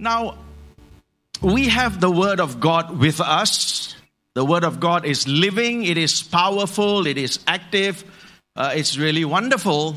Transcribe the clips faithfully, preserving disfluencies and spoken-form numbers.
Now, we have the Word of God with us. The Word of God is living, it is powerful, it is active, uh, it's really wonderful.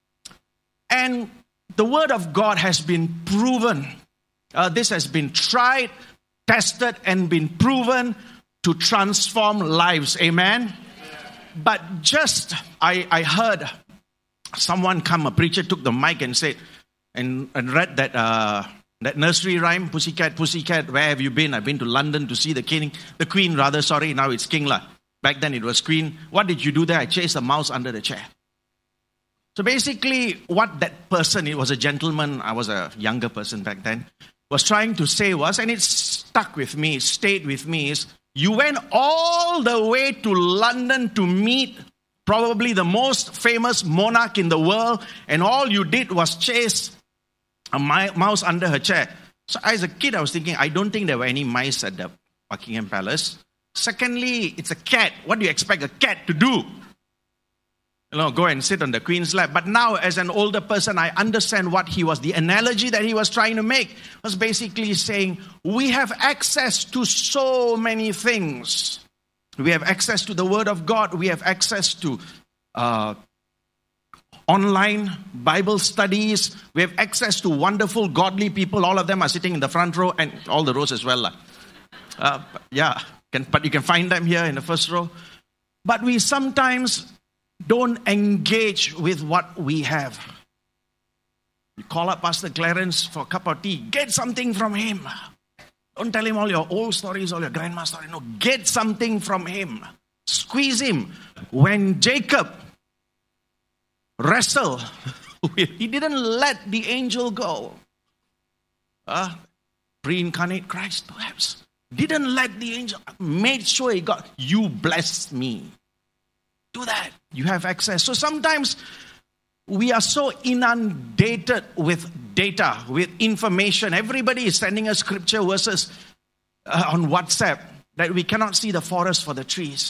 And the Word of God has been proven. Uh, this has been tried, tested, and been proven to transform lives. Amen? Amen. But just, I, I heard someone come, a preacher took the mic and said, and, and read that uh, that nursery rhyme, Pussycat, Pussycat, where have you been? I've been to London to see the king, the queen rather, sorry, now it's king lah. Back then it was queen. What did you do there? I chased a mouse under the chair. So basically what that person, it was a gentleman, I was a younger person back then, was trying to say was, and it stuck with me, it stayed with me, is you went all the way to London to meet probably the most famous monarch in the world, and all you did was chase a mouse under her chair. So as a kid, I was thinking, I don't think there were any mice at the Buckingham Palace. Secondly, it's a cat. What do you expect a cat to do? You know, go and sit on the Queen's lap. But now, as an older person, I understand what he was. The analogy that he was trying to make was basically saying, we have access to so many things. We have access to the Word of God. We have access to uh, online Bible studies. We have access to wonderful, godly people. All of them are sitting in the front row and all the rows as well. Uh, yeah, can, but you can find them here in the first row. But we sometimes don't engage with what we have. You call up Pastor Clarence for a cup of tea. Get something from him. Don't tell him all your old stories, all your grandma stories. No, get something from him. Squeeze him. When Jacob wrestled, he didn't let the angel go. Uh, pre-incarnate Christ, perhaps. Didn't let the angel. Made sure he got, you bless me. Do that. You have access. So sometimes we are so inundated with data, with information. Everybody is sending us scripture verses uh, on WhatsApp that we cannot see the forest for the trees.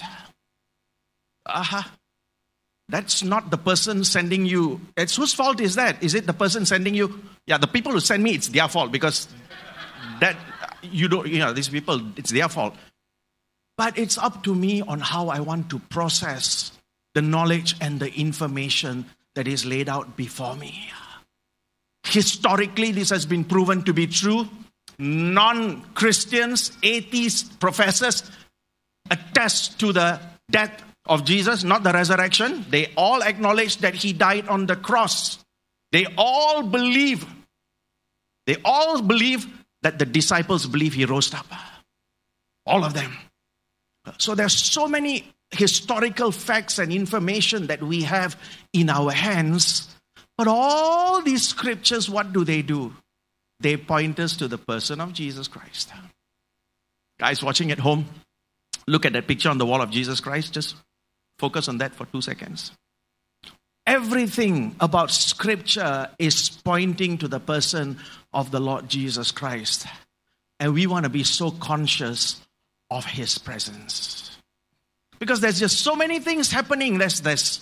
Uh-huh. That's not the person sending you. It's whose fault is that? Is it the person sending you? Yeah, the people who send me, it's their fault because that you don't, you know, these people, it's their fault. But it's up to me on how I want to process the knowledge and the information that is laid out before me. Historically, this has been proven to be true. Non-Christians, atheist professors attest to the death of Jesus, not the resurrection. They all acknowledge that he died on the cross. They all believe, they all believe that the disciples believe he rose up. All of them. So there's so many historical facts and information that we have in our hands. But all these scriptures, what do they do? They point us to the person of Jesus Christ. Guys watching at home, look at that picture on the wall of Jesus Christ. Just focus on that for two seconds. Everything about scripture is pointing to the person of the Lord Jesus Christ. And we want to be so conscious of his presence. Because there's just so many things happening. There's, there's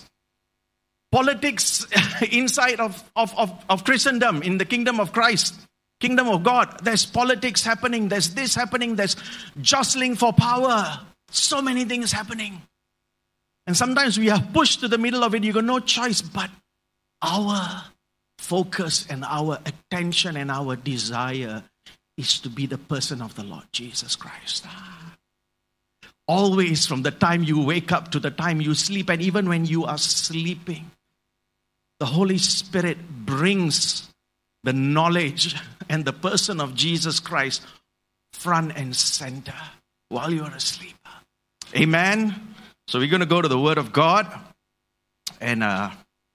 politics inside of, of, of, of Christendom, in the kingdom of Christ, kingdom of God. There's politics happening. There's this happening. There's jostling for power. So many things happening. And sometimes we are pushed to the middle of it. You got no choice. But our focus and our attention and our desire is to be the person of the Lord Jesus Christ. Always, from the time you wake up to the time you sleep, and even when you are sleeping, the Holy Spirit brings the knowledge and the person of Jesus Christ front and center while you are asleep. Amen. So we're going to go to the Word of God. And uh,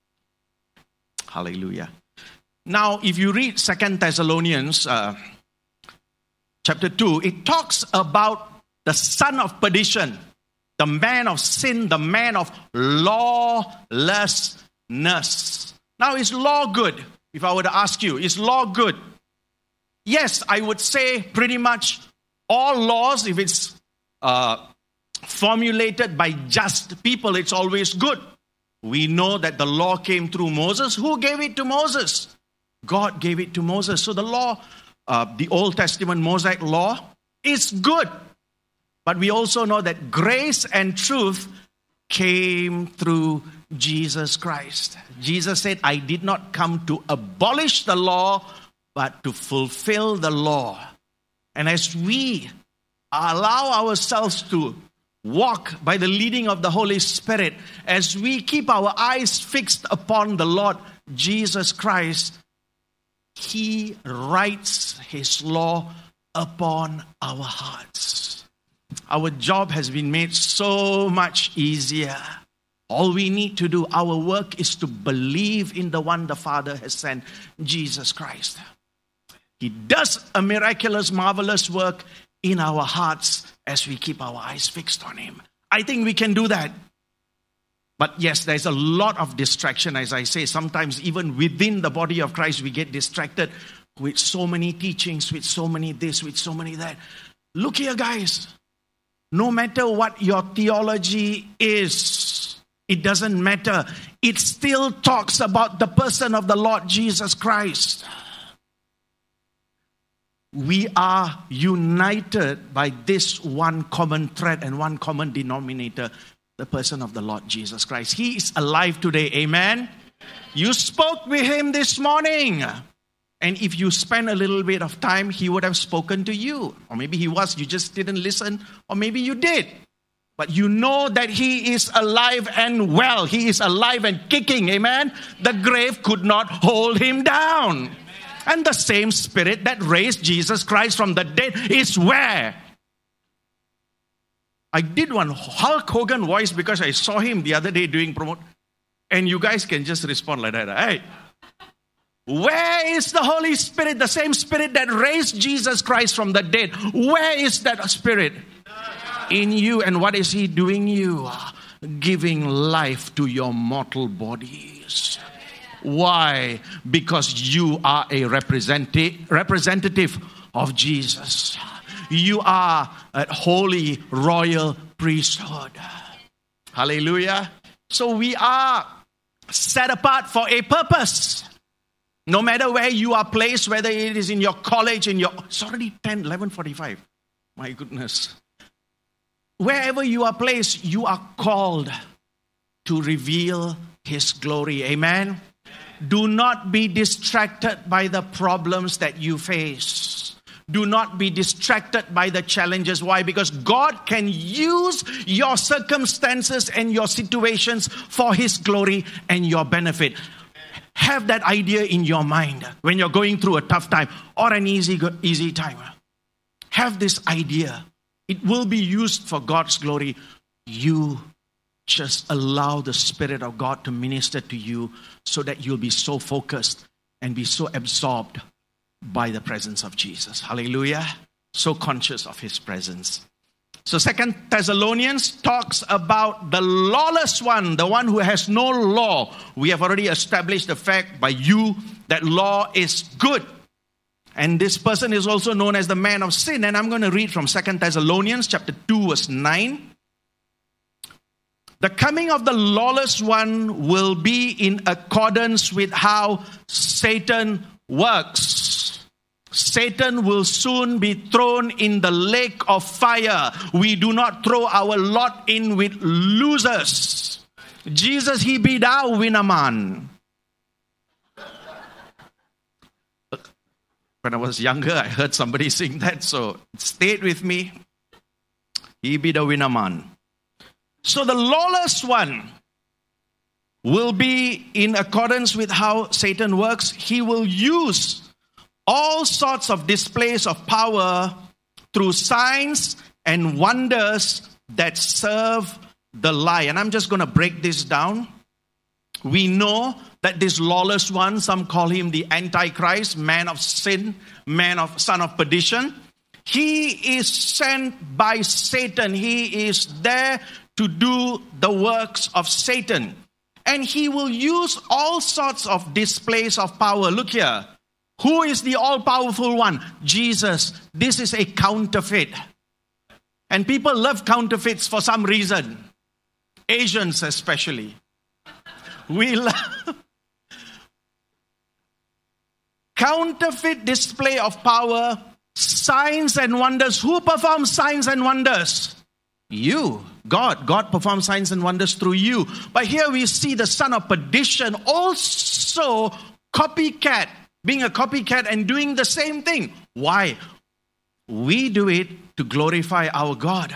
hallelujah. Now, if you read Second Thessalonians uh, chapter two, it talks about the son of perdition, the man of sin, the man of lawlessness. Now, is law good? If I were to ask you, is law good? Yes, I would say pretty much all laws, if it's uh, formulated by just people, it's always good. We know that the law came through Moses. Who gave it to Moses? God gave it to Moses. So the law uh, the Old Testament Mosaic law is good. But we also know that grace and truth came through Jesus Christ. Jesus said, I did not come to abolish the law, but to fulfill the law. And as we allow ourselves to walk by the leading of the Holy Spirit, as we keep our eyes fixed upon the Lord Jesus Christ, He writes His law upon our hearts. Our job has been made so much easier. All we need to do, our work, is to believe in the one the Father has sent, Jesus Christ. He does a miraculous, marvelous work in our hearts as we keep our eyes fixed on Him. I think we can do that. But yes, there's a lot of distraction, as I say. Sometimes even within the body of Christ, we get distracted with so many teachings, with so many this, with so many that. Look here, guys. No matter what your theology is, it doesn't matter. It still talks about the person of the Lord Jesus Christ. We are united by this one common thread and one common denominator, the person of the Lord Jesus Christ. He is alive today. Amen. You spoke with Him this morning. And if you spend a little bit of time, He would have spoken to you. Or maybe He was, you just didn't listen. Or maybe you did. But you know that He is alive and well. He is alive and kicking. Amen. The grave could not hold Him down. And the same Spirit that raised Jesus Christ from the dead is where? I did one Hulk Hogan voice because I saw him the other day doing promote. And you guys can just respond like that. Hey, where is the Holy Spirit? The same Spirit that raised Jesus Christ from the dead. Where is that Spirit? In you. And what is He doing you? Giving life to your mortal bodies. Why? Because you are a representative representative of Jesus. You are a holy royal priesthood. Hallelujah. So we are set apart for a purpose. No matter where you are placed, whether it is in your college, in your... It's already ten, eleven forty-five. My goodness. Wherever you are placed, you are called to reveal His glory. Amen. Do not be distracted by the problems that you face. Do not be distracted by the challenges. Why? Because God can use your circumstances and your situations for His glory and your benefit. Have that idea in your mind when you're going through a tough time or an easy, easy time. Have this idea. It will be used for God's glory. You just allow the Spirit of God to minister to you so that you'll be so focused and be so absorbed by the presence of Jesus. Hallelujah. So conscious of His presence. So Second Thessalonians talks about the lawless one, the one who has no law. We have already established the fact by you that law is good. And this person is also known as the man of sin. And I'm going to read from Second Thessalonians chapter two verse nine. The coming of the lawless one will be in accordance with how Satan works. Satan will soon be thrown in the lake of fire. We do not throw our lot in with losers. Jesus, He be thou winner man. When I was younger, I heard somebody sing that, so it stayed with me. He be the winner man. So the lawless one will be in accordance with how Satan works. He will use all sorts of displays of power through signs and wonders that serve the lie. And I'm just going to break this down. We know that this lawless one, some call him the Antichrist, man of sin, man of son of perdition. He is sent by Satan. He is there to do the works of Satan. And he will use all sorts of displays of power. Look here. Who is the all-powerful one? Jesus. This is a counterfeit. And people love counterfeits for some reason. Asians especially. We love... counterfeit display of power, signs and wonders. Who performs signs and wonders? You. God. God performs signs and wonders through you. But here we see the son of perdition also copycat, being a copycat and doing the same thing. Why? We do it to glorify our God.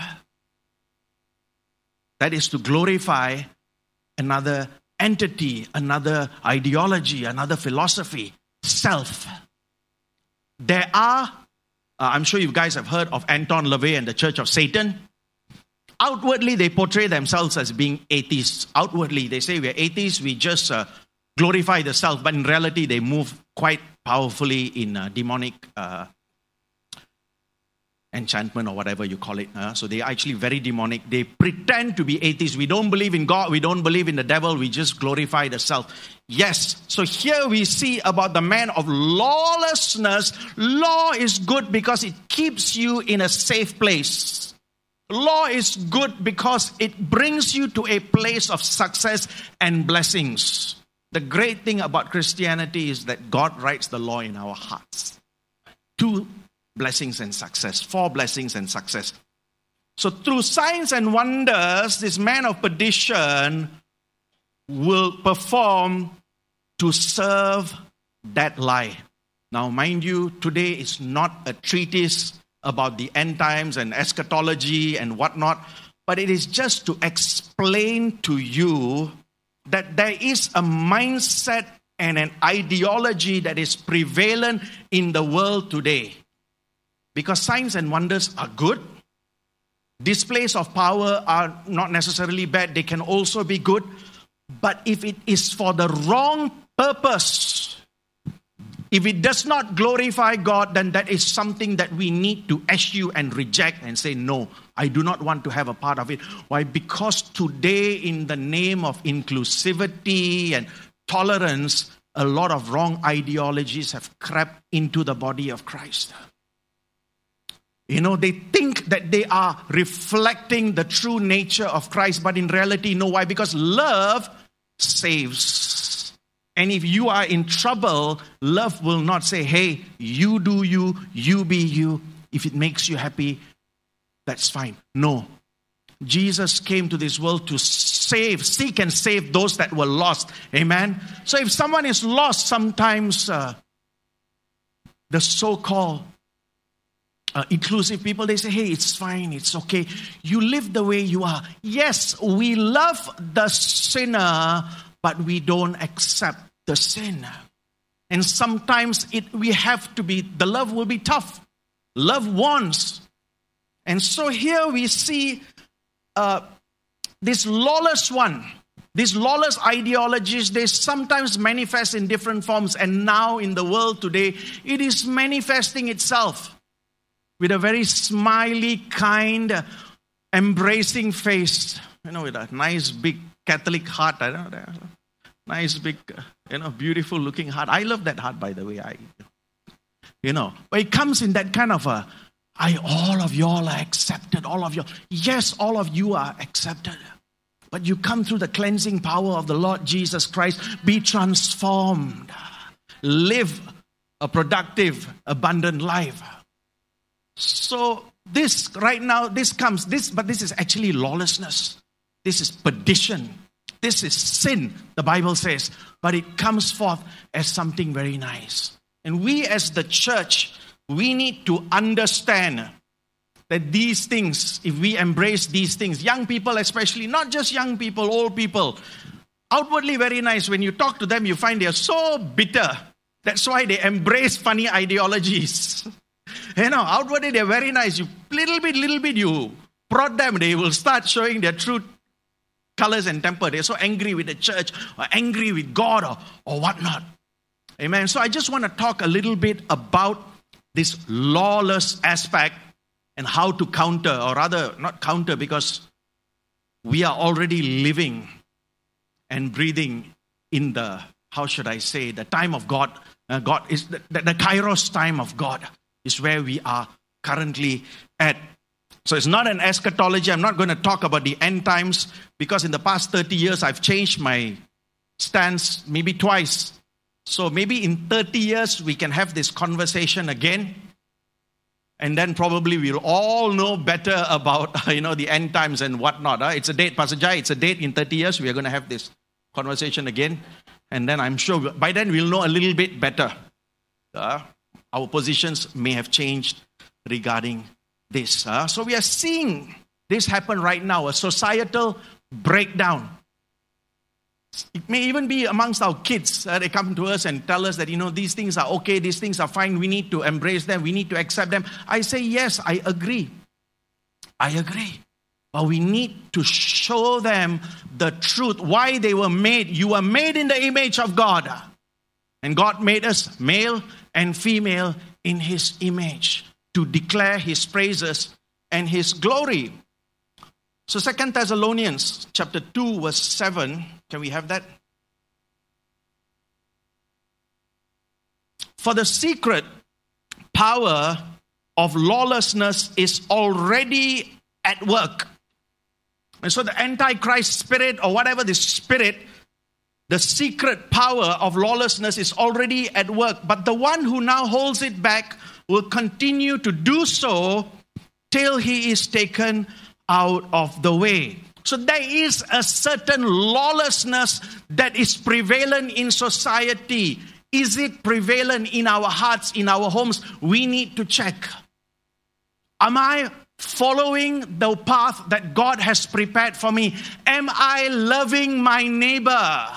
That is to glorify another entity, another ideology, another philosophy, self. There are, uh, I'm sure you guys have heard of Anton LaVey and the Church of Satan. Outwardly, they portray themselves as being atheists. Outwardly, they say we're atheists, we just uh, glorify the self. But in reality, they move quite powerfully in uh, demonic uh, enchantment or whatever you call it. Uh, so they're actually very demonic. They pretend to be atheists. We don't believe in God. We don't believe in the devil. We just glorify the self. Yes. So here we see about the man of lawlessness. Law is good because it keeps you in a safe place. Law is good because it brings you to a place of success and blessings. The great thing about Christianity is that God writes the law in our hearts. Two blessings and success. Four blessings and success. So through signs and wonders, this man of perdition will perform to serve that lie. Now, mind you, today is not a treatise about the end times and eschatology and whatnot, but it is just to explain to you that there is a mindset and an ideology that is prevalent in the world today. Because signs and wonders are good. Displays of power are not necessarily bad. They can also be good. But if it is for the wrong purpose, if it does not glorify God, then that is something that we need to eschew and reject and say, no, I do not want to have a part of it. Why? Because today, in the name of inclusivity and tolerance, a lot of wrong ideologies have crept into the body of Christ. You know, they think that they are reflecting the true nature of Christ, but in reality, no. Why? Because love saves. And if you are in trouble, love will not say, hey, you do you, you be you. If it makes you happy, that's fine. No. Jesus came to this world to save, seek and save those that were lost. Amen? So if someone is lost, sometimes uh, the so-called Uh, inclusive people, they say, hey, it's fine, it's okay. You live the way you are. Yes, we love the sinner, but we don't accept the sin. And sometimes it we have to be, the love will be tough. Love wants. And so here we see uh, this lawless one, these lawless ideologies, they sometimes manifest in different forms. And now in the world today, it is manifesting itself. With a very smiley, kind, embracing face. You know, with a nice, big Catholic heart. I don't know. Nice, big, you know, beautiful looking heart. I love that heart, by the way. I, you know, but it comes in that kind of a, I, all of y'all are accepted. All of you. Yes, all of you are accepted. But you come through the cleansing power of the Lord Jesus Christ. Be transformed. Live a productive, abundant life. So this right now, this comes, this, but this is actually lawlessness. This is perdition. This is sin, the Bible says. But it comes forth as something very nice. And we as the church, we need to understand that these things, if we embrace these things, young people especially, not just young people, old people, outwardly very nice. When you talk to them, you find they are so bitter. That's why they embrace funny ideologies. You know, outwardly they're very nice. You little bit, little bit, you prod them, they will start showing their true colors and temper. They're so angry with the church or angry with God or, or whatnot. Amen. So I just want to talk a little bit about this lawless aspect and how to counter, or rather not counter, because we are already living and breathing in the, how should I say, the time of God. Uh, God is the, the, the Kairos time of God is where we are currently at. So it's not an eschatology. I'm not going to talk about the end times, because in the past thirty years, I've changed my stance maybe twice. So maybe in thirty years, we can have this conversation again. And then probably we'll all know better about, you know, the end times and whatnot. Huh? It's a date, Pastor Jai. It's a date. In thirty years, we are going to have this conversation again. And then I'm sure by then we'll know a little bit better. Uh, our positions may have changed regarding this. Uh, so we are seeing this happen right now, a societal breakdown. It may even be amongst our kids. Uh, they come to us and tell us that, you know, these things are okay, these things are fine, we need to embrace them, we need to accept them. I say, yes, I agree. I agree. But we need to show them the truth, why they were made. You were made in the image of God. And God made us male and female in His image to declare His praises and His glory. So Second Thessalonians chapter two verse seven, can we have that? For the secret power of lawlessness is already at work. And so the Antichrist spirit, or whatever the spirit, the secret power of lawlessness is already at work. But the one who now holds it back will continue to do so till he is taken out of the way. So there is a certain lawlessness that is prevalent in society. Is it prevalent in our hearts, in our homes? We need to check. Am I following the path that God has prepared for me? Am I loving my neighbor?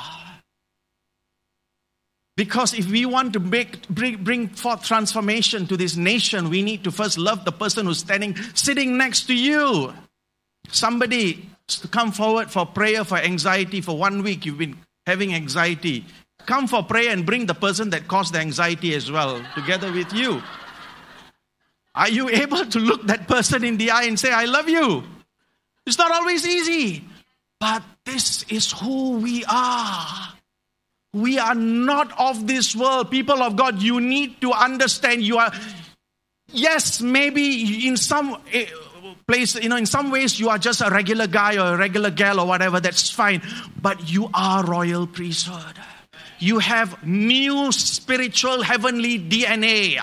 Because if we want to make, bring, bring forth transformation to this nation, we need to first love the person who's standing, sitting next to you. Somebody to come forward for prayer for anxiety. For one week you've been having anxiety. Come for prayer and bring the person that caused the anxiety as well together with you. Are you able to look that person in the eye and say, I love you? It's not always easy. But this is who we are. We are not of this world. People of God, you need to understand you are, yes, maybe in some place, you know, in some ways you are just a regular guy or a regular gal or whatever, that's fine. But you are royal priesthood. You have new spiritual heavenly D N A.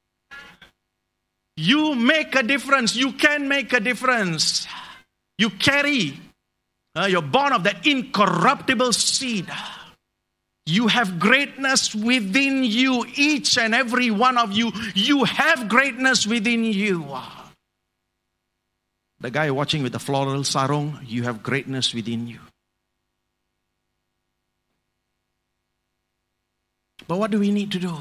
You make a difference. You can make a difference. You carry, uh, you're born of that incorruptible seed. You have greatness within you, each and every one of you. You have greatness within you. The guy watching with the floral sarong, you have greatness within you. But what do we need to do?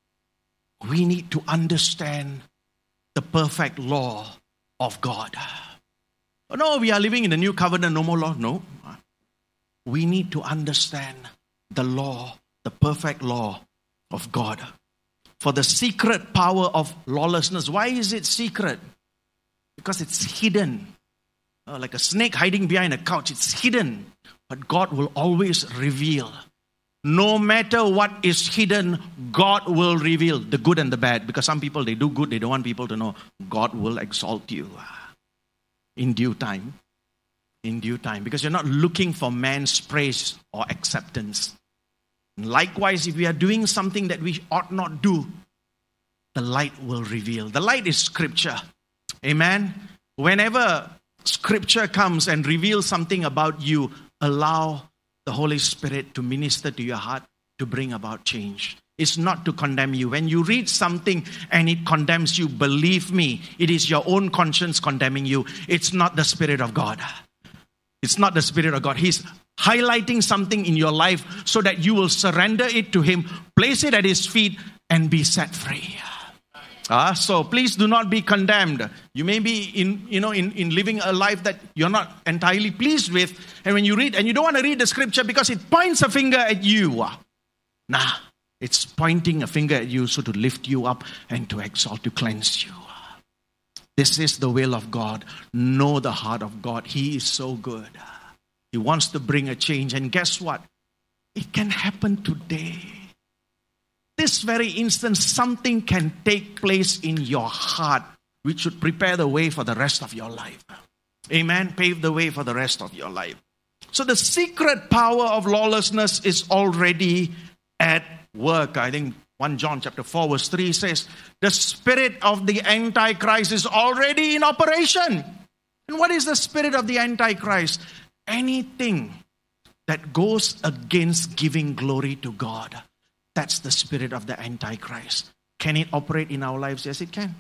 We need to understand the perfect law of God. Oh, no, we are living in the new covenant, no more law. No. We need to understand the law, the perfect law of God. For the secret power of lawlessness. Why is it secret? Because it's hidden. Uh, like a snake hiding behind a couch. It's hidden. But God will always reveal. No matter what is hidden, God will reveal the good and the bad. Because some people, they do good, they don't want people to know. God will exalt you in due time. In due time. Because you're not looking for man's praise or acceptance. Likewise, if we are doing something that we ought not do, the light will reveal. The light is Scripture. Amen? Whenever Scripture comes and reveals something about you, allow the Holy Spirit to minister to your heart, to bring about change. It's not to condemn you. When you read something and it condemns you, believe me, it is your own conscience condemning you. It's not the Spirit of God. It's not the Spirit of God. He's highlighting something in your life so that you will surrender it to Him, place it at His feet, and be set free. Ah, so please do not be condemned. You may be in, you know, in, in living a life that you're not entirely pleased with. And when you read, and you don't want to read the Scripture because it points a finger at you. Nah, it's pointing a finger at you so to lift you up and to exalt, to cleanse you. This is the will of God. Know the heart of God. He is so good. He wants to bring a change. And guess what? It can happen today. This very instant, something can take place in your heart which should prepare the way for the rest of your life. Amen. Pave the way for the rest of your life. So the secret power of lawlessness is already at work. I think First John chapter four verse three says, the spirit of the Antichrist is already in operation. And what is the spirit of the Antichrist? Anything that goes against giving glory to God. That's the spirit of the Antichrist. Can it operate in our lives? Yes, it can.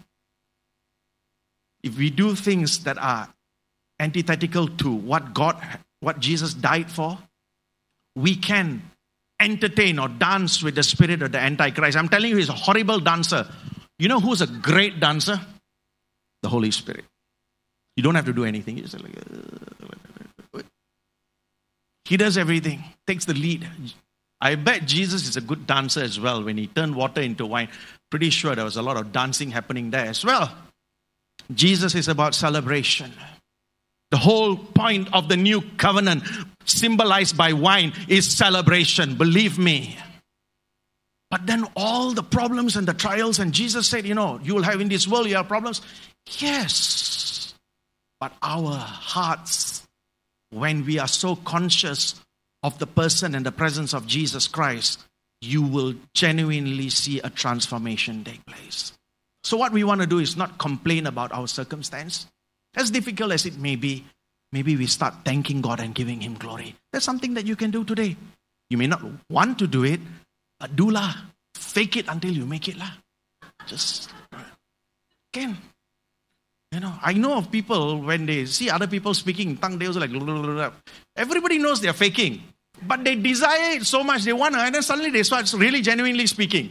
If we do things that are antithetical to what God, what Jesus died for, we can entertain or dance with the spirit of the Antichrist. I'm telling you, he's a horrible dancer. You know who's a great dancer? The Holy Spirit. You don't have to do anything. You just like, uh, he does everything, takes the lead. I bet Jesus is a good dancer as well. When he turned water into wine, pretty sure there was a lot of dancing happening there as well. Jesus is about celebration. The whole point of the new covenant, symbolized by wine, is celebration. Believe me. But then all the problems and the trials, and Jesus said, you know, you will have in this world, you have problems. Yes. But our hearts, when we are so conscious of the person and the presence of Jesus Christ, you will genuinely see a transformation take place. So what we want to do is not complain about our circumstance. As difficult as it may be, maybe we start thanking God and giving Him glory. That's something that you can do today. You may not want to do it, but do lah. Fake it until you make it lah. Just, again. You know, I know of people, when they see other people speaking in tongue, they also like, blah, blah, blah, blah. Everybody knows they're faking. But they desire it so much, they want to, and then suddenly they start really genuinely speaking.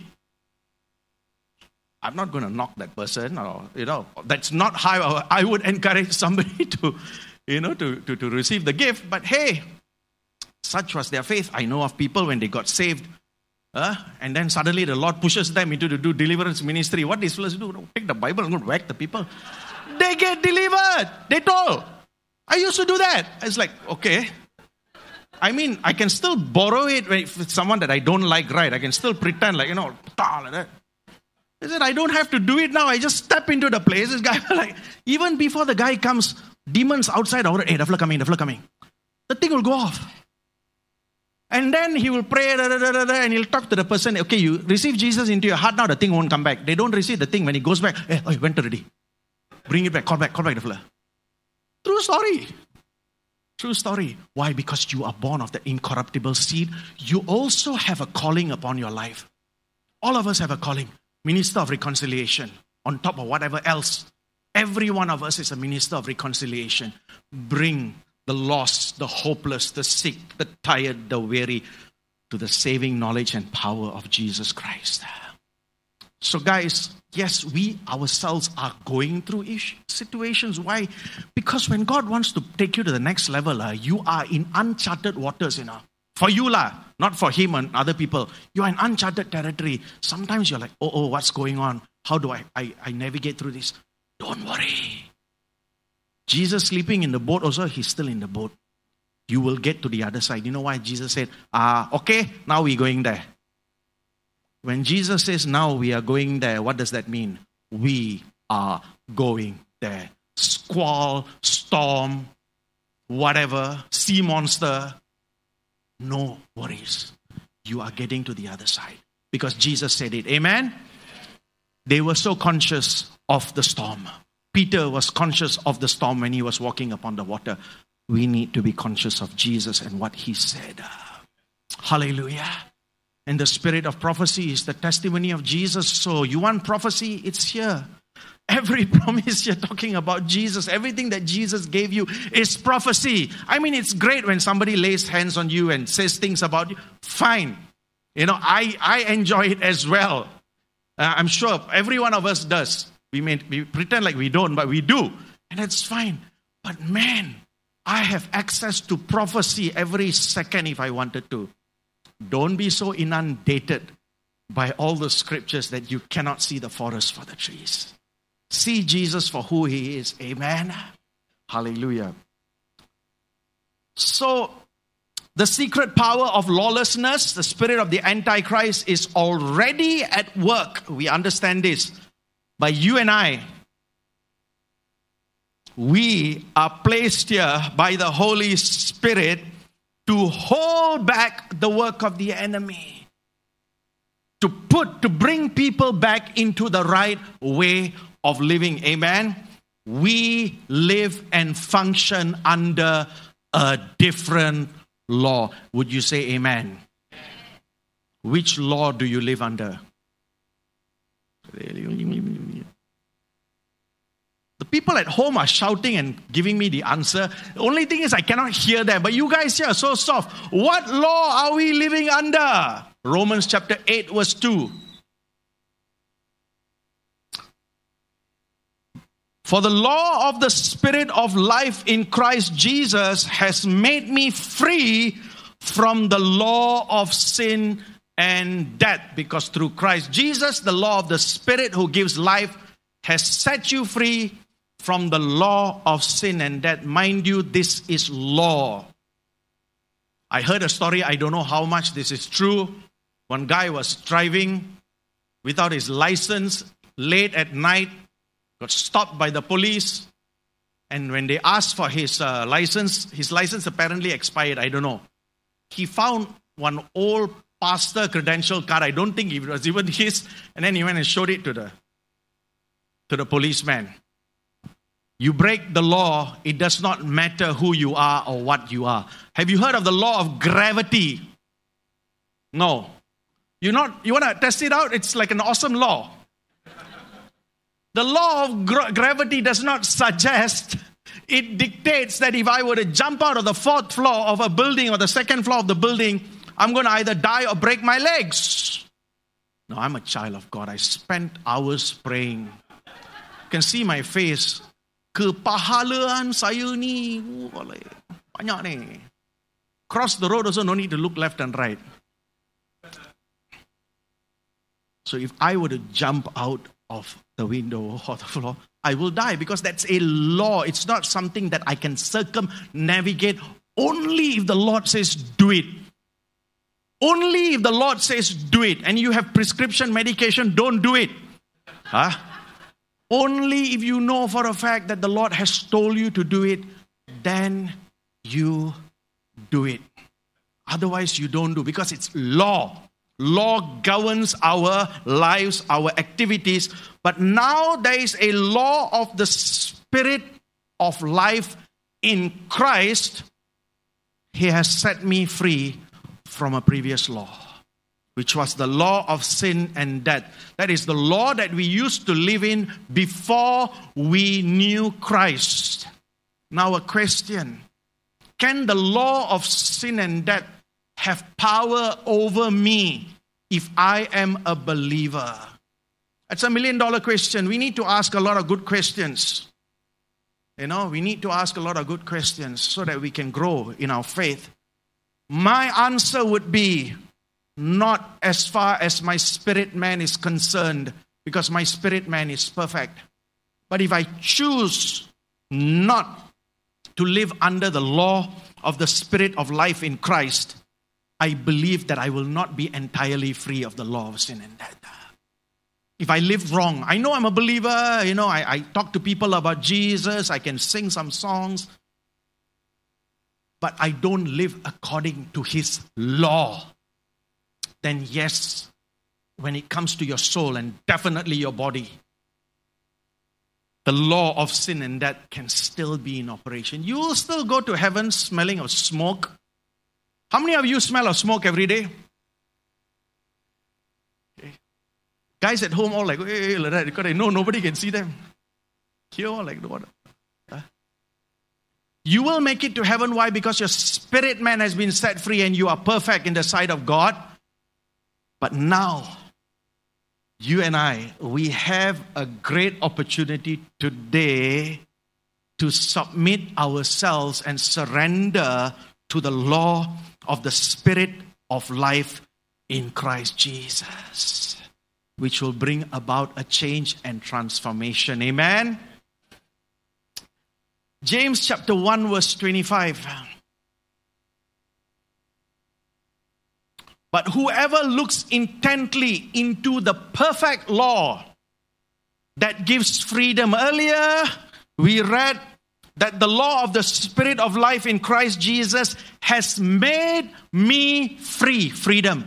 I'm not going to knock that person, or, you know, that's not how I would encourage somebody to, you know, to, to, to receive the gift. But hey, such was their faith. I know of people when they got saved, uh, and then suddenly the Lord pushes them into to do deliverance ministry. What these fellows do? Take the Bible and go whack the people. They get delivered. They told. I used to do that. It's like, okay. I mean, I can still borrow it with someone that I don't like, right? I can still pretend like, you know, like that. He said, I don't have to do it now. I just step into the place. This guy, like, even before the guy comes, demons outside, hey, the fella coming, the fella coming. The thing will go off. And then he will pray, da, da, da, da, and he'll talk to the person. Okay, you receive Jesus into your heart now, the thing won't come back. They don't receive the thing. When he goes back, hey, oh, he went already. Bring it back, call back, call back the fella. True story. True story. Why? Because you are born of the incorruptible seed. You also have a calling upon your life. All of us have a calling. Minister of reconciliation. On top of whatever else. Every one of us is a minister of reconciliation. Bring the lost, the hopeless, the sick, the tired, the weary to the saving knowledge and power of Jesus Christ. So guys, yes, we ourselves are going through ish- situations. Why? Because when God wants to take you to the next level, uh, you are in uncharted waters, you know. For you, lah, not for him and other people. You are in uncharted territory. Sometimes you're like, oh, oh, what's going on? How do I, I, I navigate through this? Don't worry. Jesus sleeping in the boat also, he's still in the boat. You will get to the other side. You know why? Jesus said, ah, okay, now we're going there. When Jesus says, now we are going there, what does that mean? We are going there. Squall, storm, whatever, sea monster, no worries. You are getting to the other side. Because Jesus said it. Amen? They were so conscious of the storm. Peter was conscious of the storm when he was walking upon the water. We need to be conscious of Jesus and what he said. Hallelujah. And the spirit of prophecy is the testimony of Jesus. So you want prophecy? It's here. Every promise you're talking about Jesus, everything that Jesus gave you is prophecy. I mean, it's great when somebody lays hands on you and says things about you. Fine. You know, I, I enjoy it as well. Uh, I'm sure every one of us does. We may we pretend like we don't, but we do. And that's fine. But man, I have access to prophecy every second if I wanted to. Don't be so inundated by all the scriptures that you cannot see the forest for the trees. See Jesus for who he is. Amen. Hallelujah. So, the secret power of lawlessness, the spirit of the Antichrist, is already at work. We understand this. But you and I, we are placed here by the Holy Spirit to hold back the work of the enemy. to put, to bring people back into the right way of living. Amen. We live and function under a different law. Would you say amen? Which law do you live under? The people at home are shouting and giving me the answer. The only thing is I cannot hear them. But you guys here are so soft. What law are we living under? Romans chapter eight verse two. For the law of the Spirit of life in Christ Jesus has made me free from the law of sin and death. Because through Christ Jesus, the law of the Spirit who gives life has set you free from the law of sin and death. Mind you, this is law. I heard a story, I don't know how much this is true. One guy was driving without his license late at night, got stopped by the police, and when they asked for his uh, license, his license apparently expired, I don't know. He found one old pastor credential card, I don't think it was even his, and then he went and showed it to the, to the policeman. You break the law, it does not matter who you are or what you are. Have you heard of the law of gravity? No. You not you want to test it out? It's like an awesome law. The law of gra- gravity does not suggest, it dictates that if I were to jump out of the fourth floor of a building or the second floor of the building, I'm going to either die or break my legs. No, I'm a child of God. I spent hours praying. You can see my face. Kepahalaan saya ni banyak ni. Cross the road also no need to look left and right. So if I were to jump out of the window or the floor, I will die because that's a law. It's not something that I can circumnavigate. Only if the Lord says do it. Only if the Lord says do it. And you have prescription medication, don't do it. Huh? Only if you know for a fact that the Lord has told you to do it, then you do it. Otherwise you don't do, because it's law. Law governs our lives, our activities. But now there is a law of the Spirit of life in Christ. He has set me free from a previous law, which was the law of sin and death. That is the law that we used to live in before we knew Christ. Now a question: can the law of sin and death have power over me if I am a believer? That's a million dollar question. We need to ask a lot of good questions. You know, we need to ask a lot of good questions so that we can grow in our faith. My answer would be, not as far as my spirit man is concerned, because my spirit man is perfect. But if I choose not to live under the law of the Spirit of life in Christ, I believe that I will not be entirely free of the law of sin and death. If I live wrong, I know I'm a believer, you know, I, I talk to people about Jesus, I can sing some songs, but I don't live according to His law, then yes, when it comes to your soul and definitely your body, the law of sin and death can still be in operation. You will still go to heaven smelling of smoke. How many of you smell of smoke every day? Okay. Guys at home all like, hey, like that, because they know nobody can see them. Here all like, what? Huh? You will make it to heaven. Why? Because your spirit man has been set free and you are perfect in the sight of God. But now, you and I, we have a great opportunity today to submit ourselves and surrender to the law of the Spirit of life in Christ Jesus, which will bring about a change and transformation. Amen? James chapter one verse twenty-five. But whoever looks intently into the perfect law that gives freedom. Earlier, we read that the law of the Spirit of life in Christ Jesus has made me free. Freedom.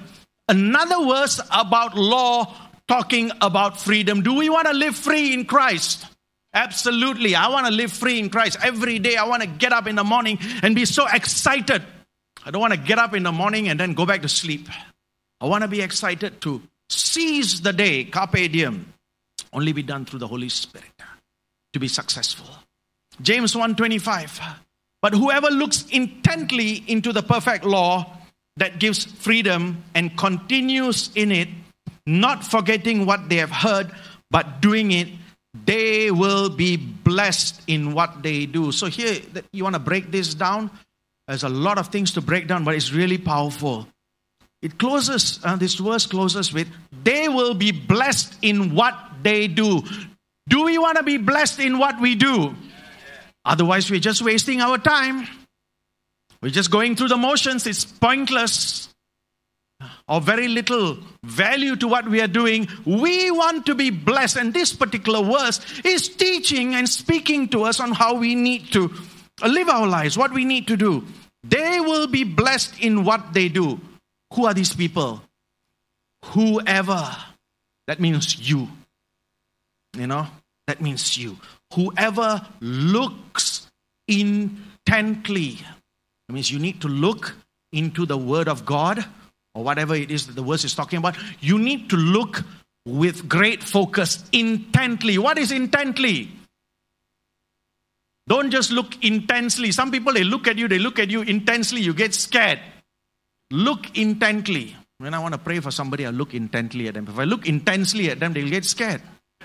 another verse about law talking about freedom. Do we want to live free in Christ? Absolutely. I want to live free in Christ. Every day I want to get up in the morning and be so excited. I don't want to get up in the morning and then go back to sleep. I want to be excited to seize the day, carpe diem. Only be done through the Holy Spirit to be successful. James one twenty-five. But whoever looks intently into the perfect law that gives freedom and continues in it, not forgetting what they have heard, but doing it, they will be blessed in what they do. So here, you want to break this down? There's a lot of things to break down, but it's really powerful. It closes, uh, this verse closes with, they will be blessed in what they do. Do we want to be blessed in what we do? Otherwise, we're just wasting our time. We're just going through the motions. It's pointless. Or very little value to what we are doing. We want to be blessed. And this particular verse is teaching and speaking to us on how we need to live our lives, what we need to do. They will be blessed in what they do. Who are these people? Whoever. That means you. You know, that means you. Whoever looks intently. That means you need to look into the Word of God, or whatever it is that the verse is talking about. You need to look with great focus, intently. What is intently? Don't just look intensely. Some people, they look at you, they look at you intensely, you get scared. Look intently. When I want to pray for somebody, I look intently at them. If I look intensely at them, they'll get scared.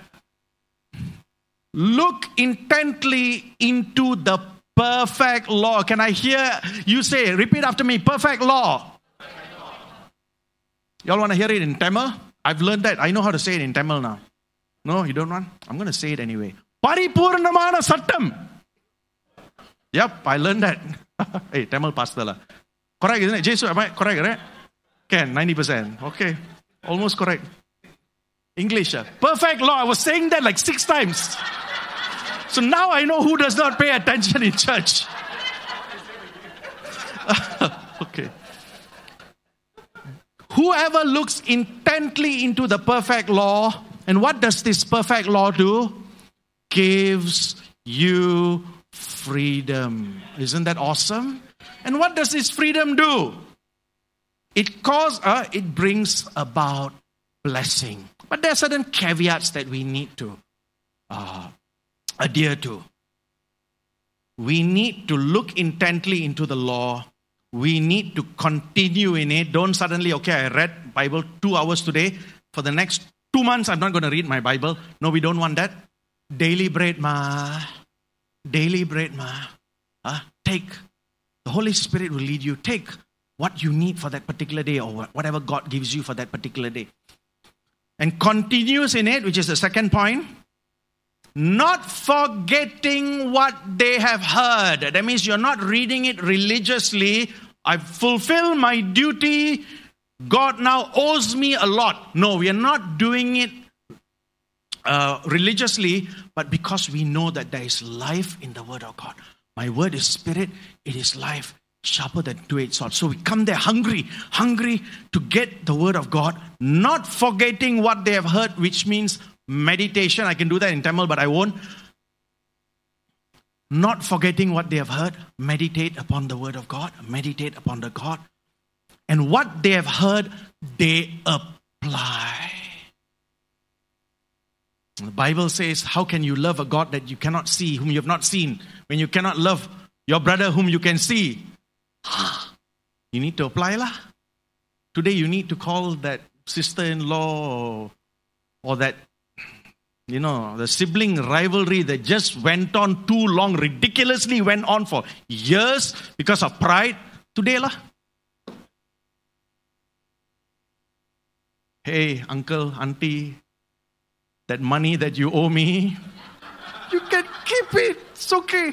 Look intently into the perfect law. Can I hear you say, repeat after me, perfect law. Y'all want to hear it in Tamil? I've learned that. I know how to say it in Tamil now. No, you don't want? I'm going to say it anyway. Paripurnamana Sattam. Yep, I learned that. Hey, Tamil pastor la. Correct, isn't it? Jesus, am I correct, right? Can, ninety percent. Okay, almost correct. English. Uh, perfect law. I was saying that like six times. So now I know who does not pay attention in church. Okay. Whoever looks intently into the perfect law, and what does this perfect law do? Gives you freedom. Isn't that awesome? And what does this freedom do? It cause, uh, it brings about blessing. But there are certain caveats that we need to uh, adhere to. We need to look intently into the law. We need to continue in it. Don't suddenly, okay, I read Bible two hours today. For the next two months, I'm not going to read my Bible. No, we don't want that. Daily bread, ma. Daily bread, ma. Uh, take. The Holy Spirit will lead you. Take what you need for that particular day, or whatever God gives you for that particular day. And continues in it, which is the second point. Not forgetting what they have heard. That means you're not reading it religiously. I've fulfilled my duty. God now owes me a lot. No, we are not doing it uh, religiously, but because we know that there is life in the Word of God. My word is spirit, it is life, sharper than two-edged sword. So we come there hungry, hungry to get the Word of God, not forgetting what they have heard, which means meditation. I can do that in Tamil, but I won't. Not forgetting what they have heard, meditate upon the Word of God, meditate upon the God. And what they have heard, they apply. The Bible says, how can you love a God that you cannot see, whom you have not seen, when you cannot love your brother whom you can see? You need to apply lah. Today you need to call that sister-in-law or, or that, you know, the sibling rivalry that just went on too long, ridiculously went on for years because of pride. Today lah. Hey, uncle, auntie, that money that you owe me, you can keep it. It's okay.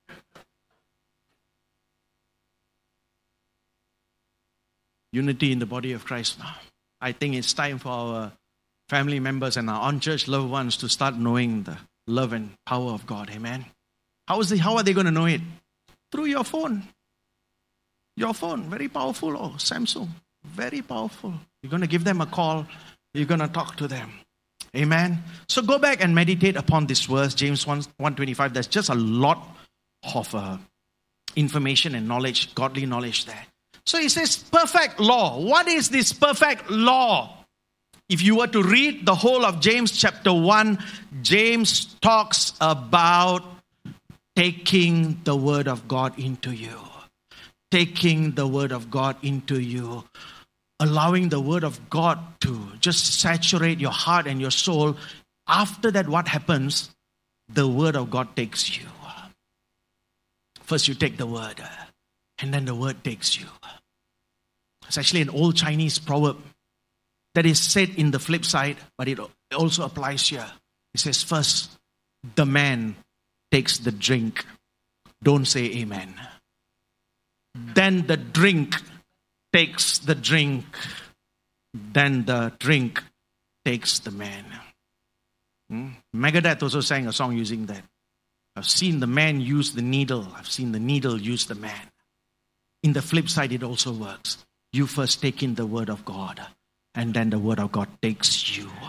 Unity in the body of Christ now. I think it's time for our family members and our on-church loved ones to start knowing the love and power of God. Amen. How is the, how are they going to know it? Through your phone. Your phone, very powerful. Oh, Samsung. Very powerful. You're going to give them a call. You're going to talk to them. Amen. So go back and meditate upon this verse, James one twenty-five. There's just a lot of uh, information and knowledge, godly knowledge there. So he says, perfect law. What is this perfect law? If you were to read the whole of James chapter one, James talks about taking the word of God into you. Taking the word of God into you. Allowing the word of God to just saturate your heart and your soul. After that, what happens? The word of God takes you. First you take the word, and then the word takes you. It's actually an old Chinese proverb that is said in the flip side, but it also applies here. It says, first, the man takes the drink. Don't say amen. Then the drink takes the drink. Then the drink takes the man. Hmm? Megadeth also sang a song using that. I've seen the man use the needle. I've seen the needle use the man. In the flip side, it also works. You first take in the word of God. And then the word of God takes you.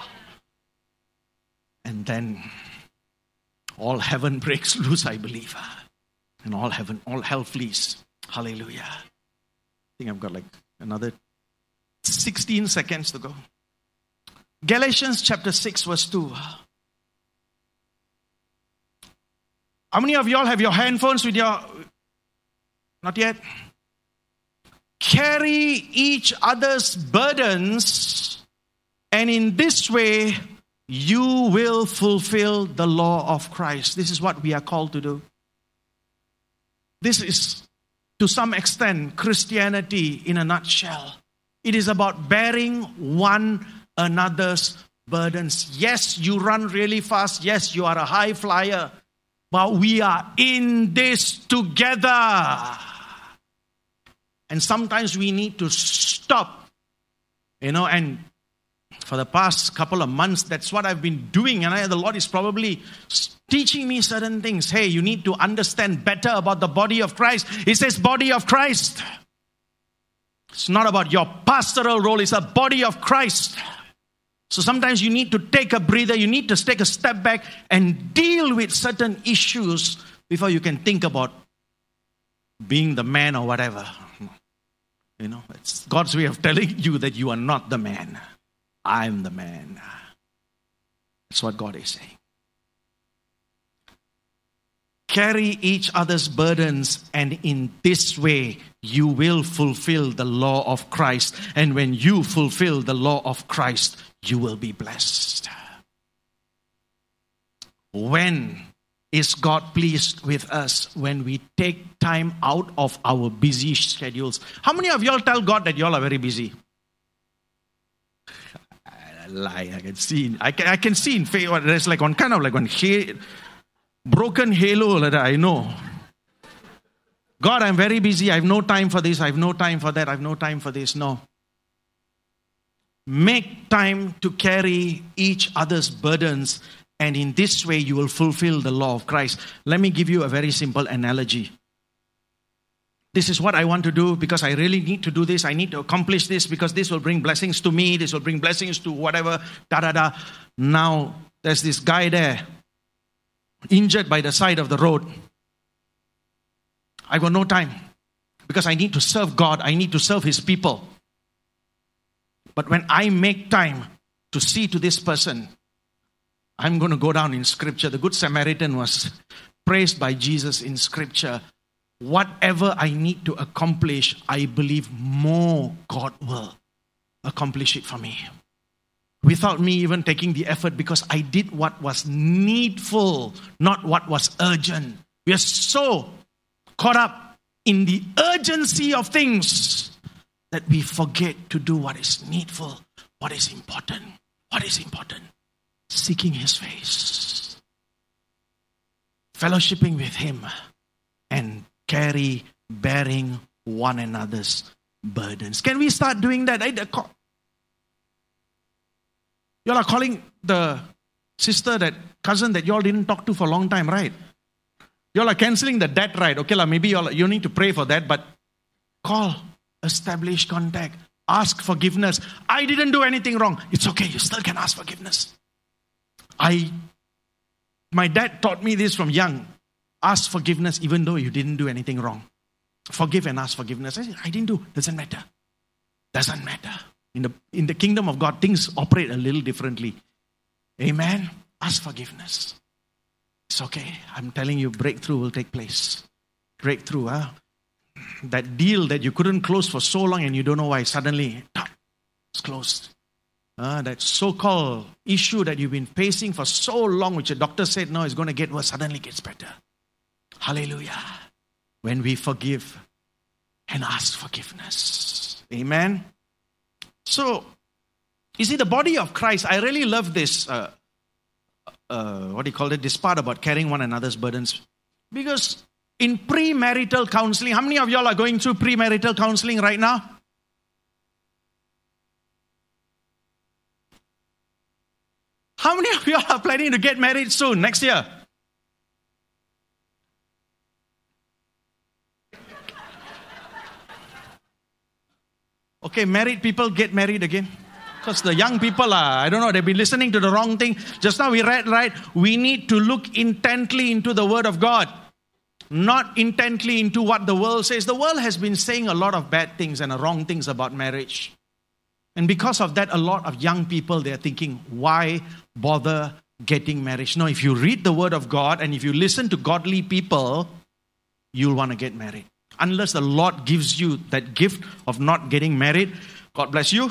And then all heaven breaks loose, I believe. And all heaven, all hell flees. Hallelujah. I think I've got like another sixteen seconds to go. Galatians chapter six verse two. How many of y'all have your handphones with your... Not yet? Carry each other's burdens, and in this way, you will fulfill the law of Christ. This is what we are called to do. This is, to some extent, Christianity in a nutshell. It is about bearing one another's burdens. Yes, you run really fast. Yes, you are a high flyer. But we are in this together. And sometimes we need to stop, you know, and for the past couple of months, that's what I've been doing. And I, the Lord is probably teaching me certain things. Hey, you need to understand better about the body of Christ. He says body of Christ. It's not about your pastoral role. It's a body of Christ. So sometimes you need to take a breather. You need to take a step back and deal with certain issues before you can think about being the man or whatever. You know, it's God's way of telling you that you are not the man. I'm the man. That's what God is saying. Carry each other's burdens, and in this way you will fulfill the law of Christ. And when you fulfill the law of Christ, you will be blessed. When is God pleased with us? When we take time out of our busy schedules. How many of y'all tell God that y'all are very busy? I lie. I can see. I can, I can see in faith. There's like one kind of like one ha- broken halo that I know. God, I'm very busy. I have no time for this. I have no time for that. I have no time for this. No. Make time to carry each other's burdens, and in this way you will fulfill the law of Christ. Let me give you a very simple analogy. This is what I want to do because I really need to do this. I need to accomplish this because this will bring blessings to me. This will bring blessings to whatever. Da da da. Now there's this guy there, injured by the side of the road. I got no time because I need to serve God. I need to serve His people. But when I make time to see to this person, I'm going to go down in Scripture. The Good Samaritan was praised by Jesus in Scripture. Whatever I need to accomplish, I believe more God will accomplish it for me. Without me even taking the effort, because I did what was needful, not what was urgent. We are so caught up in the urgency of things that we forget to do what is needful, what is important. What is important? Seeking His face, fellowshipping with Him, and carry, bearing one another's burdens. Can we start doing that? You all are calling the sister, that cousin that you all didn't talk to for a long time, right? You all are cancelling the debt, right? Okay, la, maybe you all, you need to pray for that, but call, establish contact, Ask forgiveness. I didn't do anything wrong. It's okay. You still can ask forgiveness. I, my dad taught me this from young. Ask forgiveness even though you didn't do anything wrong. Forgive and ask forgiveness. I, I didn't do. Doesn't matter. Doesn't matter. In the, in the kingdom of God, things operate a little differently. Amen. Ask forgiveness. It's okay. I'm telling you, breakthrough will take place. Breakthrough, huh? That deal that you couldn't close for so long and you don't know why, suddenly, it's closed. Uh, that so-called issue that you've been facing for so long, which a doctor said, no, it's going to get worse, suddenly gets better. Hallelujah. When we forgive and ask forgiveness. Amen. So, you see, the body of Christ, I really love this, uh, uh, what do you call it, this part about carrying one another's burdens. Because in premarital counseling, how many of y'all are going through premarital counseling right now? How many of y'all are planning to get married soon, next year? Okay, married people get married again. Because the young people are, I don't know, they've been listening to the wrong thing. Just now we read, right? We need to look intently into the Word of God. Not intently into what the world says. The world has been saying a lot of bad things and wrong things about marriage. And because of that, a lot of young people, they're thinking, why bother getting married? No, if you read the Word of God and if you listen to godly people, you'll want to get married. Unless the Lord gives you that gift of not getting married, God bless you.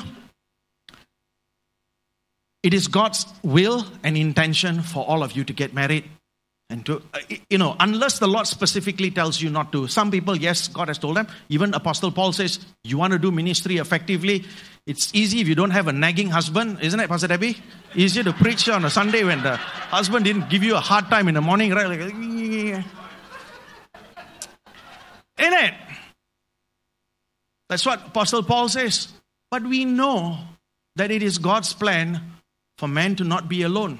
It is God's will and intention for all of you to get married. And to, you know, unless the Lord specifically tells you not to. Some people, yes, God has told them. Even Apostle Paul says, you want to do ministry effectively. It's easy if you don't have a nagging husband. Isn't it, Pastor Debbie? Easier to preach on a Sunday when the husband didn't give you a hard time in the morning, right? Like, isn't it? That's what Apostle Paul says. But we know that it is God's plan for men to not be alone.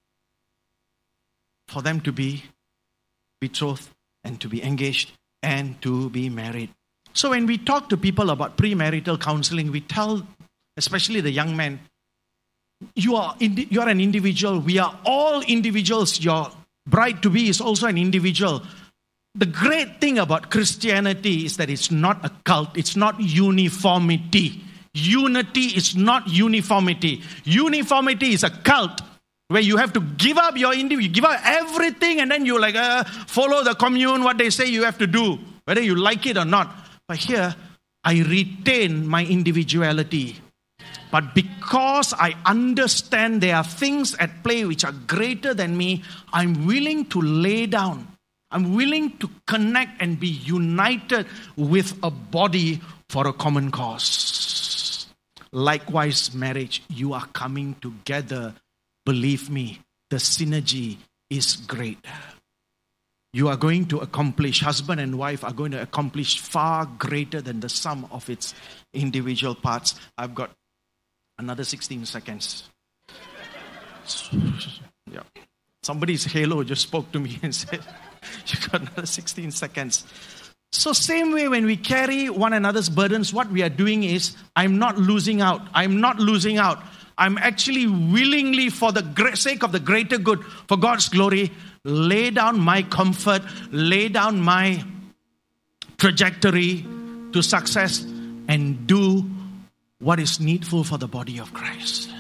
For them to be betrothed and to be engaged and to be married. So when we talk to people about premarital counseling, we tell, especially the young men, you are you are an individual. We are all individuals. Your bride-to-be is also an individual. The great thing about Christianity is that it's not a cult. It's not uniformity. Unity is not uniformity. Uniformity is a cult. Where you have to give up your individual, you give up everything and then you like uh, follow the commune, what they say you have to do, whether you like it or not. But here, I retain my individuality. But because I understand there are things at play which are greater than me, I'm willing to lay down. I'm willing to connect and be united with a body for a common cause. Likewise, marriage, you are coming together. Believe me, the synergy is great. You are going to accomplish, husband and wife are going to accomplish far greater than the sum of its individual parts. I've got another sixteen seconds. Yeah. Somebody's halo just spoke to me and said, you got another sixteen seconds. So same way when we carry one another's burdens, what we are doing is, I'm not losing out. I'm not losing out. I'm actually willingly, for the sake of the greater good, for God's glory, lay down my comfort, lay down my trajectory to success and do what is needful for the body of Christ.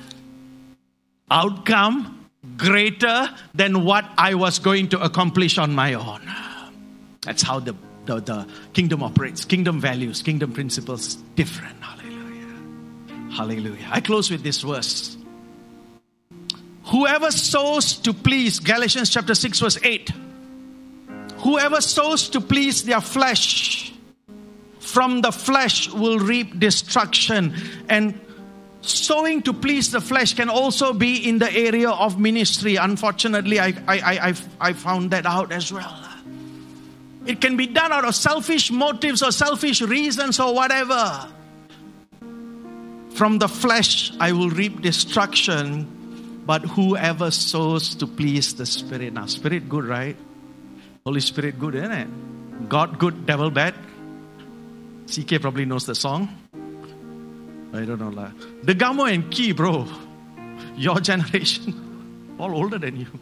Outcome greater than what I was going to accomplish on my own. That's how the, the, the kingdom operates. Kingdom values, kingdom principles, different. Hallelujah. I close with this verse. Whoever sows to please, Galatians chapter six verse eight. Whoever sows to please their flesh, from the flesh will reap destruction. And sowing to please the flesh can also be in the area of ministry. Unfortunately, I, I, I, I, I found that out as well. It can be done out of selfish motives or selfish reasons or whatever. From the flesh I will reap destruction, but whoever sows to please the Spirit. Now, Spirit good, right? Holy Spirit good, isn't it? God good, devil bad. C K probably knows the song. I don't know. La. Degamo and Key, bro. Your generation. All older than you.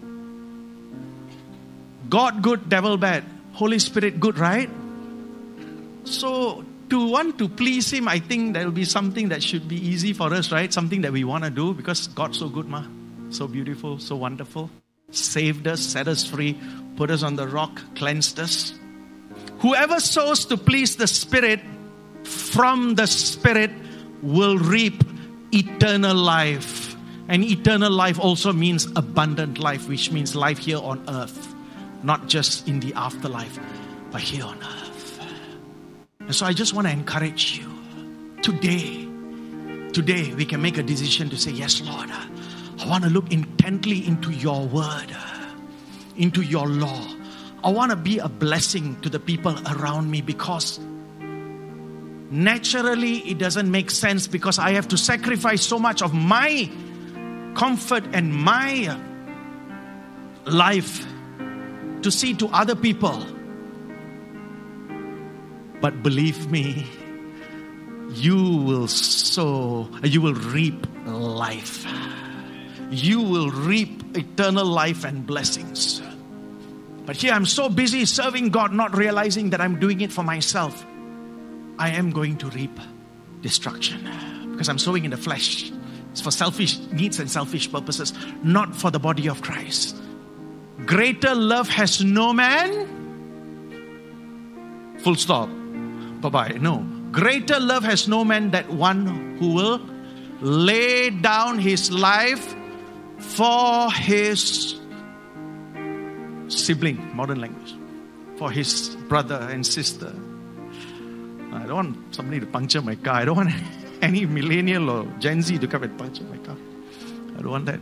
God good, devil bad. Holy Spirit good, right? So, to want to please Him, I think there will be something that should be easy for us, right? Something that we want to do because God's so good, ma. So beautiful, so wonderful. Saved us, set us free, put us on the rock, cleansed us. Whoever sows to please the Spirit, from the Spirit will reap eternal life. And eternal life also means abundant life, which means life here on earth. Not just in the afterlife, but here on earth. And so I just want to encourage you. Today, today we can make a decision to say, yes, Lord, I want to look intently into your word, into your law. I want to be a blessing to the people around me because naturally it doesn't make sense because I have to sacrifice so much of my comfort and my life to see to other people. But believe me, you will sow, you will reap life. You will reap eternal life and blessings. But here I'm so busy serving God, not realizing that I'm doing it for myself. I am going to reap destruction because I'm sowing in the flesh. It's for selfish needs and selfish purposes, not for the body of Christ. Greater love has no man. Full stop. Bye-bye. No. Greater love has no man that one who will lay down his life for his sibling, modern language, for his brother and sister. I don't want somebody to puncture my car. I don't want any millennial or Gen Z to come and puncture my car. I don't want that.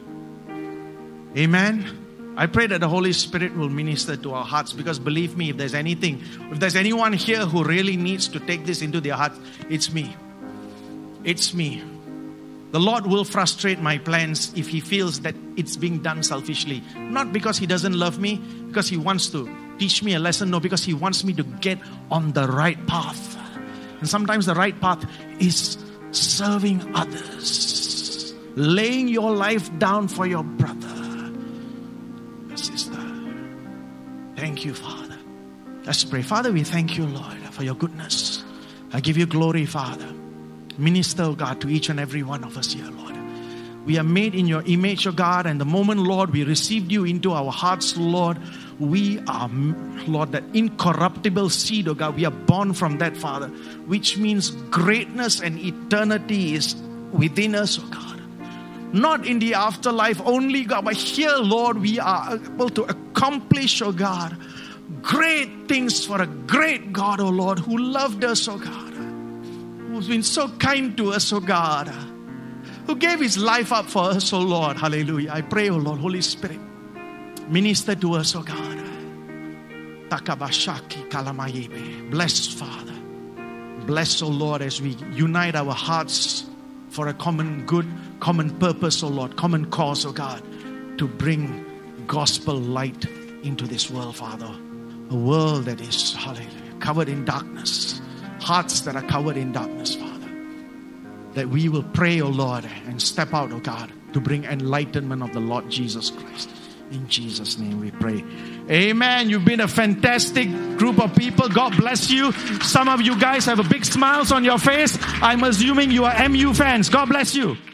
Amen. I pray that the Holy Spirit will minister to our hearts because believe me, if there's anything, if there's anyone here who really needs to take this into their hearts, it's me. It's me. The Lord will frustrate my plans if He feels that it's being done selfishly. Not because He doesn't love me, because He wants to teach me a lesson. No, because He wants me to get on the right path. And sometimes the right path is serving others. Laying your life down for your brother, your sister. Thank you, Father. Let's pray. Father, we thank you, Lord, for your goodness. I give you glory, Father. Minister, oh God, to each and every one of us here, Lord. We are made in your image, oh God, and the moment, Lord, we received you into our hearts, Lord, we are, Lord, that incorruptible seed, oh God, we are born from that, Father, which means greatness and eternity is within us, oh God. Not in the afterlife only, God, but here, Lord, we are able to accomplish, oh God, great things for a great God, oh Lord, who loved us, oh God. Who's been so kind to us, oh God, who gave His life up for us, oh Lord. Hallelujah. I pray, oh Lord, Holy Spirit, minister to us, oh God. Takabashaki kalamayebe. Bless, Father. Bless, oh Lord, as we unite our hearts for a common good, common purpose, oh Lord, common cause, oh God, to bring gospel light into this world, Father. A world that is, hallelujah, covered in darkness. Hearts that are covered in darkness, Father. That we will pray, oh Lord, and step out, oh God, to bring enlightenment of the Lord Jesus Christ. In Jesus' name we pray. Amen. You've been a fantastic group of people. God bless you. Some of you guys have a big smiles on your face. I'm assuming you are M U fans. God bless you.